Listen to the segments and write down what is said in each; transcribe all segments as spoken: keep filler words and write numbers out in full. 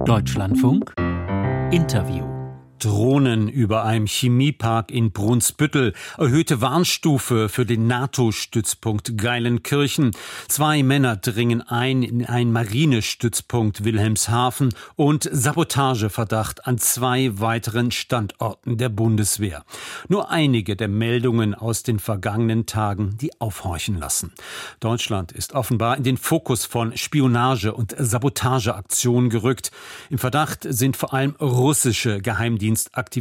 Deutschlandfunk Interview. Drohnen über einem Chemiepark in Brunsbüttel, erhöhte Warnstufe für den NATO-Stützpunkt Geilenkirchen, zwei Männer dringen ein in einen Marinestützpunkt Wilhelmshaven und Sabotageverdacht an zwei weiteren Standorten der Bundeswehr. Nur einige der Meldungen aus den vergangenen Tagen, die aufhorchen lassen. Deutschland ist offenbar in den Fokus von Spionage- und Sabotageaktionen gerückt. Im Verdacht sind vor allem russische Geheimdienstaktivitäten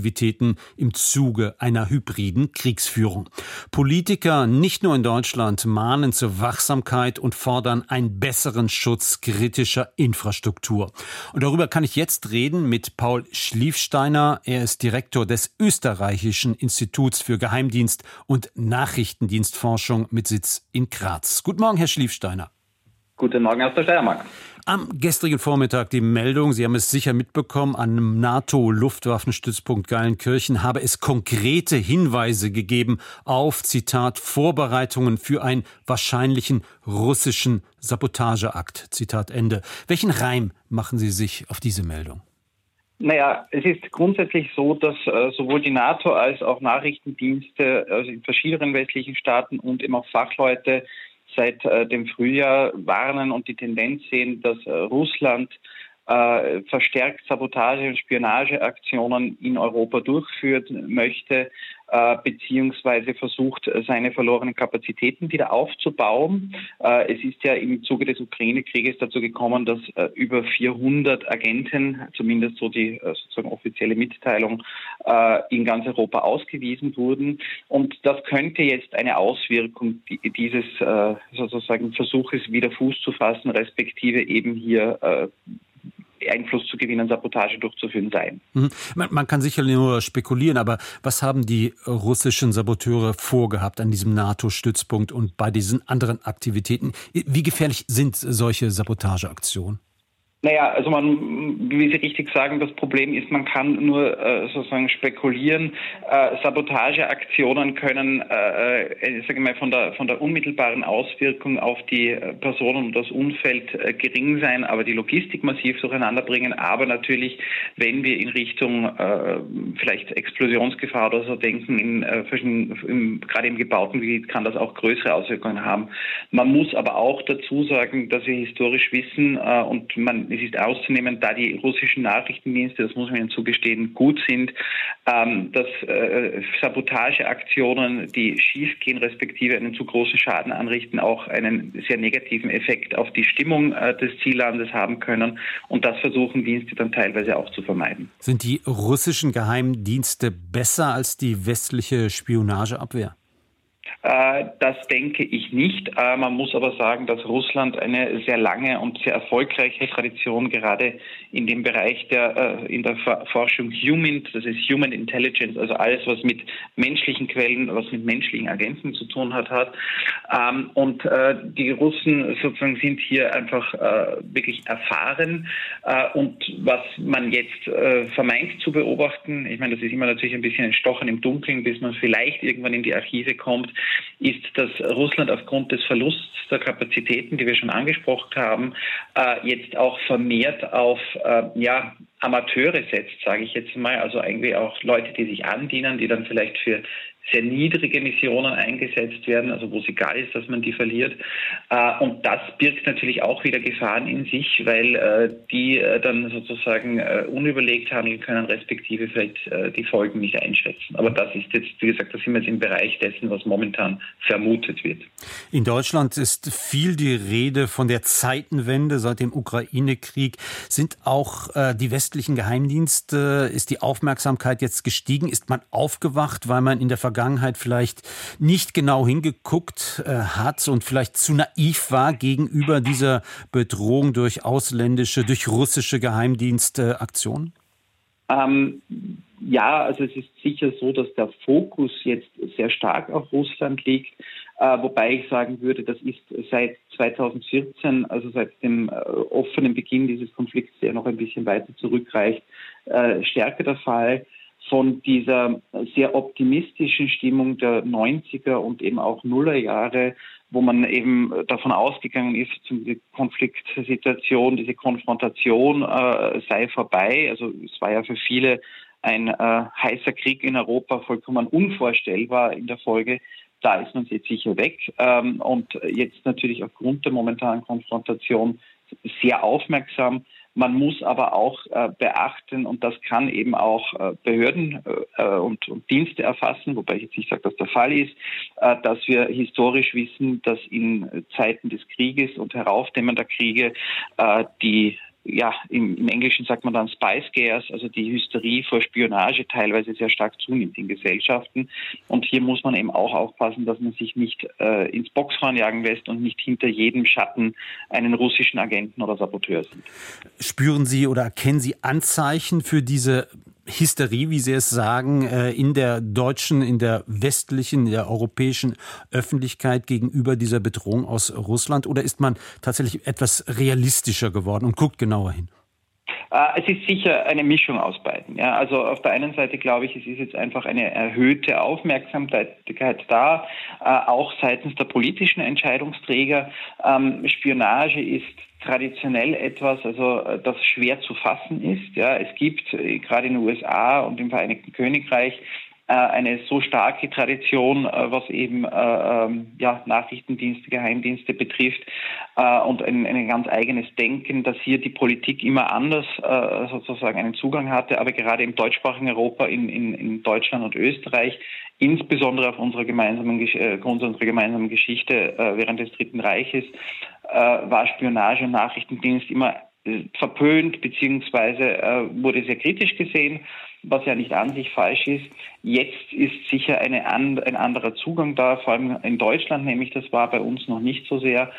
im Zuge einer hybriden Kriegsführung. Politiker, nicht nur in Deutschland, mahnen zur Wachsamkeit und fordern einen besseren Schutz kritischer Infrastruktur. Und darüber kann ich jetzt reden mit Paul Schliefsteiner. Er ist Direktor des Österreichischen Instituts für Geheimdienst- und Nachrichtendienstforschung mit Sitz in Graz. Guten Morgen, Herr Schliefsteiner. Guten Morgen aus der Steiermark. Am gestrigen Vormittag die Meldung, Sie haben es sicher mitbekommen, an einem NATO-Luftwaffenstützpunkt Geilenkirchen habe es konkrete Hinweise gegeben auf, Zitat, Vorbereitungen für einen wahrscheinlichen russischen Sabotageakt, Zitat Ende. Welchen Reim machen Sie sich auf diese Meldung? Naja, es ist grundsätzlich so, dass äh, sowohl die NATO als auch Nachrichtendienste also in verschiedenen westlichen Staaten und eben auch Fachleute seit äh, dem Frühjahr warnen und die Tendenz sehen, dass äh, Russland äh, verstärkt Sabotage- und Spionageaktionen in Europa durchführen möchte, äh, beziehungsweise versucht, seine verlorenen Kapazitäten wieder aufzubauen. Äh, es ist ja im Zuge des Ukraine-Krieges dazu gekommen, dass äh, über vierhundert Agenten, zumindest so die äh, sozusagen offizielle Mitteilung, äh, in ganz Europa ausgewiesen wurden. Und das könnte jetzt eine Auswirkung dieses äh, sozusagen Versuches, wieder Fuß zu fassen, respektive eben hier äh, Einfluss zu gewinnen, Sabotage durchzuführen sein. Mhm. Man, man kann sicherlich nur spekulieren, aber was haben die russischen Saboteure vorgehabt an diesem NATO-Stützpunkt und bei diesen anderen Aktivitäten? Wie gefährlich sind solche Sabotageaktionen? Naja, also man, wie Sie richtig sagen, das Problem ist, man kann nur äh, sozusagen spekulieren. Äh, Sabotageaktionen können, äh, ich sage mal, von der von der unmittelbaren Auswirkung auf die Personen und das Umfeld äh, gering sein, aber die Logistik massiv durcheinander bringen. Aber natürlich, wenn wir in Richtung äh, vielleicht Explosionsgefahr oder so denken, in, äh, im, gerade im gebauten Gebiet kann das auch größere Auswirkungen haben. Man muss aber auch dazu sagen, dass wir historisch wissen äh, und man es ist auszunehmen, da die russischen Nachrichtendienste, das muss man ihnen zugestehen, gut sind, ähm, dass äh, Sabotageaktionen, die schiefgehen, respektive einen zu großen Schaden anrichten, auch einen sehr negativen Effekt auf die Stimmung äh, des Ziellandes haben können. Und das versuchen Dienste dann teilweise auch zu vermeiden. Sind die russischen Geheimdienste besser als die westliche Spionageabwehr? Das denke ich nicht. Man muss aber sagen, dass Russland eine sehr lange und sehr erfolgreiche Tradition gerade in dem Bereich der in der Forschung Human, das ist Human Intelligence, also alles, was mit menschlichen Quellen, was mit menschlichen Agenten zu tun hat, hat. Und die Russen sozusagen sind hier einfach wirklich erfahren. Und was man jetzt vermeint zu beobachten, ich meine, das ist immer natürlich ein bisschen ein Stochen im Dunkeln, bis man vielleicht irgendwann in die Archive kommt, ist, dass Russland aufgrund des Verlusts der Kapazitäten, die wir schon angesprochen haben, äh, jetzt auch vermehrt auf äh, ja, Amateure setzt, sage ich jetzt mal, also irgendwie auch Leute, die sich andienen, die dann vielleicht für sehr niedrige Missionen eingesetzt werden, also wo es egal ist, dass man die verliert. Äh, und das birgt natürlich auch wieder Gefahren in sich, weil äh, die äh, dann sozusagen äh, unüberlegt handeln können, respektive vielleicht äh, die Folgen nicht einschätzen. Aber das ist jetzt, wie gesagt, da sind wir jetzt im Bereich dessen, was momentan vermutet wird. In Deutschland ist viel die Rede von der Zeitenwende seit dem Ukraine-Krieg. Sind auch äh, die westlichen Geheimdienste, ist die Aufmerksamkeit jetzt gestiegen? Ist man aufgewacht, weil man in der Vergangenheit Vergangenheit vielleicht nicht genau hingeguckt äh, hat und vielleicht zu naiv war gegenüber dieser Bedrohung durch ausländische, durch russische Geheimdienstaktionen? Ähm, ja, also es ist sicher so, dass der Fokus jetzt sehr stark auf Russland liegt, äh, wobei ich sagen würde, das ist seit zweitausendvierzehn, also seit dem äh, offenen Beginn dieses Konflikts, der noch ein bisschen weiter zurückreicht, äh, stärker der Fall. Von dieser sehr optimistischen Stimmung der neunziger und eben auch Nullerjahre wo man eben davon ausgegangen ist, diese Konfliktsituation, diese Konfrontation äh, sei vorbei. Also es war ja für viele ein äh, heißer Krieg in Europa vollkommen unvorstellbar in der Folge. Da ist man jetzt sicher weg ähm, und jetzt natürlich aufgrund der momentanen Konfrontation sehr aufmerksam. Man muss aber auch äh, beachten, und das kann eben auch äh, Behörden äh, und, und Dienste erfassen, wobei ich jetzt nicht sage, dass der Fall ist, äh, dass wir historisch wissen, dass in Zeiten des Krieges und heraufdämmender Kriege äh, die ja, im, im Englischen sagt man dann Spice Scares, also die Hysterie vor Spionage teilweise sehr stark zunimmt in Gesellschaften. Und hier muss man eben auch aufpassen, dass man sich nicht äh, ins Boxhorn jagen lässt und nicht hinter jedem Schatten einen russischen Agenten oder Saboteur sieht. Spüren Sie oder erkennen Sie Anzeichen für diese Hysterie, wie Sie es sagen, in der deutschen, in der westlichen, in der europäischen Öffentlichkeit gegenüber dieser Bedrohung aus Russland? Oder ist man tatsächlich etwas realistischer geworden und guckt genauer hin? Es ist sicher eine Mischung aus beiden. Ja, also auf der einen Seite glaube ich, es ist jetzt einfach eine erhöhte Aufmerksamkeit da, auch seitens der politischen Entscheidungsträger. Spionage ist traditionell etwas, also das schwer zu fassen ist. Ja, es gibt gerade in den U S A und im Vereinigten Königreich eine so starke Tradition, was eben äh, ja, Nachrichtendienste, Geheimdienste betrifft äh, und ein, ein ganz eigenes Denken, dass hier die Politik immer anders äh, sozusagen einen Zugang hatte, aber gerade im deutschsprachigen Europa, in, in, in Deutschland und Österreich, insbesondere auf unserer gemeinsamen, äh, unserer gemeinsamen Geschichte äh, während des Dritten Reiches, äh, war Spionage und Nachrichtendienst immer äh, verpönt, beziehungsweise äh, wurde sehr kritisch gesehen, was ja nicht an sich falsch ist. Jetzt ist sicher eine, ein anderer Zugang da, vor allem in Deutschland, nämlich das war bei uns noch nicht so sehr.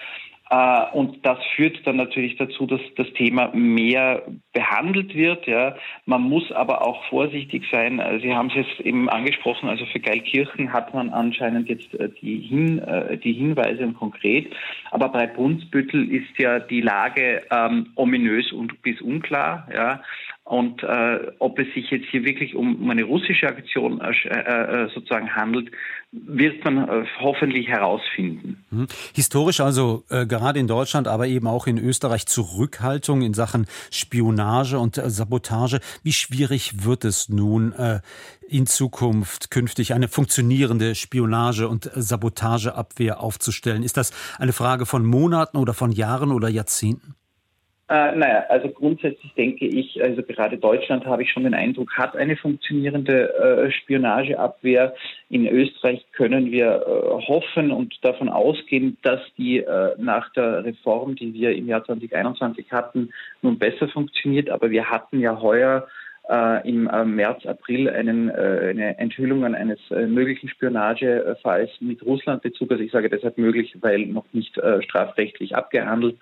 Und das führt dann natürlich dazu, dass das Thema mehr behandelt wird. Ja. Man muss aber auch vorsichtig sein. Sie haben es jetzt eben angesprochen, also für Geilkirchen hat man anscheinend jetzt die, Hin, die Hinweise konkret. Aber bei Brunsbüttel ist ja die Lage ähm, ominös und bis unklar. Ja. Und äh, ob es sich jetzt hier wirklich um, um eine russische Aktion äh, äh, sozusagen handelt, wird man äh, hoffentlich herausfinden. Hm. Historisch also äh, gerade in Deutschland, aber eben auch in Österreich Zurückhaltung in Sachen Spionage und äh, Sabotage. Wie schwierig wird es nun äh, in Zukunft künftig eine funktionierende Spionage- und Sabotageabwehr aufzustellen? Ist das eine Frage von Monaten oder von Jahren oder Jahrzehnten? Äh, naja, also grundsätzlich denke ich, also gerade Deutschland, habe ich schon den Eindruck, hat eine funktionierende äh, Spionageabwehr. In Österreich können wir äh, hoffen und davon ausgehen, dass die äh, nach der Reform, die wir im Jahr zwanzig einundzwanzig hatten, nun besser funktioniert. Aber wir hatten ja heuer äh, im äh, März, April einen, äh, eine Enthüllung eines äh, möglichen Spionagefalls mit Russlandbezug. Also ich sage deshalb möglich, weil noch nicht äh, strafrechtlich abgehandelt.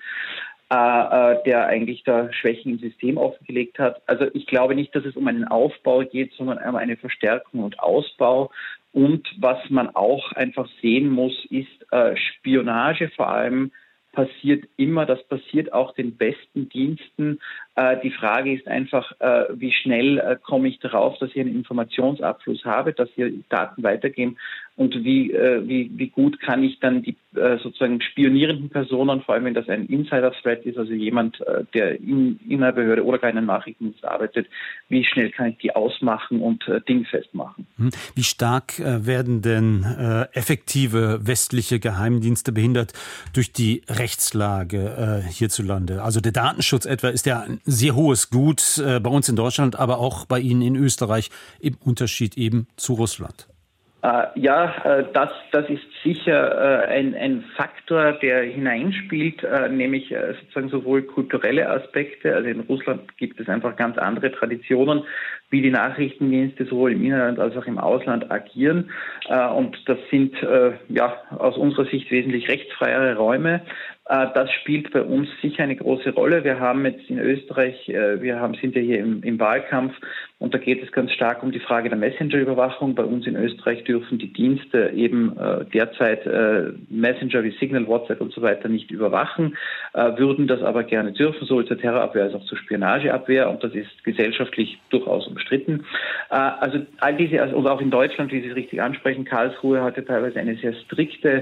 Äh, der eigentlich da Schwächen im System offengelegt hat. Also ich glaube nicht, dass es um einen Aufbau geht, sondern um eine Verstärkung und Ausbau. Und was man auch einfach sehen muss, ist äh, Spionage vor allem passiert immer, das passiert auch den besten Diensten. Äh, die Frage ist einfach, äh, wie schnell äh, komme ich darauf, dass ich einen Informationsabfluss habe, dass hier Daten weitergehen und wie, äh, wie, wie gut kann ich dann die äh, sozusagen spionierenden Personen, vor allem wenn das ein Insider-Threat ist, also jemand, äh, der in, in einer Behörde oder gar in einem Nachrichtendienst arbeitet, wie schnell kann ich die ausmachen und äh, dingfest machen. Wie stark äh, werden denn äh, effektive westliche Geheimdienste behindert durch die Rechtslage äh, hierzulande? Also der Datenschutz etwa ist ja ein sehr hohes Gut äh, bei uns in Deutschland, aber auch bei Ihnen in Österreich im Unterschied eben zu Russland. Äh, ja, äh, das, das ist sicher äh, ein, ein Faktor, der hineinspielt, äh, nämlich äh, sozusagen sowohl kulturelle Aspekte, also in Russland gibt es einfach ganz andere Traditionen, wie die Nachrichtendienste sowohl im Inland als auch im Ausland agieren. Äh, und das sind äh, ja aus unserer Sicht wesentlich rechtsfreiere Räume. Äh, das spielt bei uns sicher eine große Rolle. Wir haben jetzt in Österreich, äh, wir haben, sind ja hier im, im Wahlkampf und da geht es ganz stark um die Frage der Messenger-Überwachung. Bei uns in Österreich dürfen die Dienste eben äh, derzeit äh, Messenger wie Signal, WhatsApp und so weiter nicht überwachen, äh, würden das aber gerne dürfen, sowohl zur Terrorabwehr als auch zur Spionageabwehr, und das ist gesellschaftlich durchaus umstritten. Äh, also all diese, also, und auch in Deutschland, wie Sie es richtig ansprechen, Karlsruhe hatte teilweise eine sehr strikte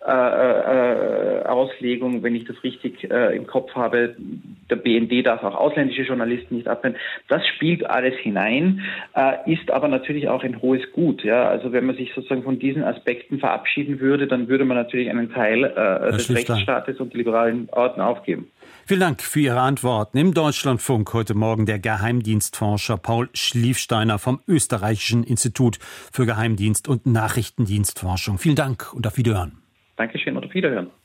äh, äh, Auslegung, wenn ich das richtig äh, im Kopf habe, der B N D darf auch ausländische Journalisten nicht abhören. Das spielt alles hinein, äh, ist aber natürlich auch ein hohes Gut. Ja? Also wenn man sich sozusagen von diesen Aspekten verabschieden würde, dann würde man natürlich einen Teil äh, des Rechtsstaates und der liberalen Ordnung aufgeben. Vielen Dank für Ihre Antworten. Im Deutschlandfunk heute Morgen der Geheimdienstforscher Paul Schliefsteiner vom Österreichischen Institut für Geheimdienst- und Nachrichtendienstforschung. Vielen Dank und auf Wiederhören. Dankeschön und auf Wiederhören.